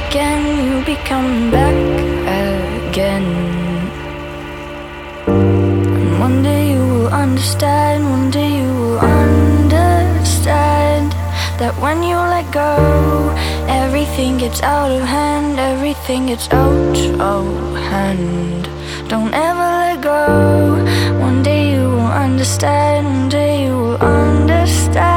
again, you'll be coming back again. And one day you will understand, one day you will understand that when you let go, everything gets out of hand, everything gets out of hand. Don't ever let go. One day you will understand, one day you will understand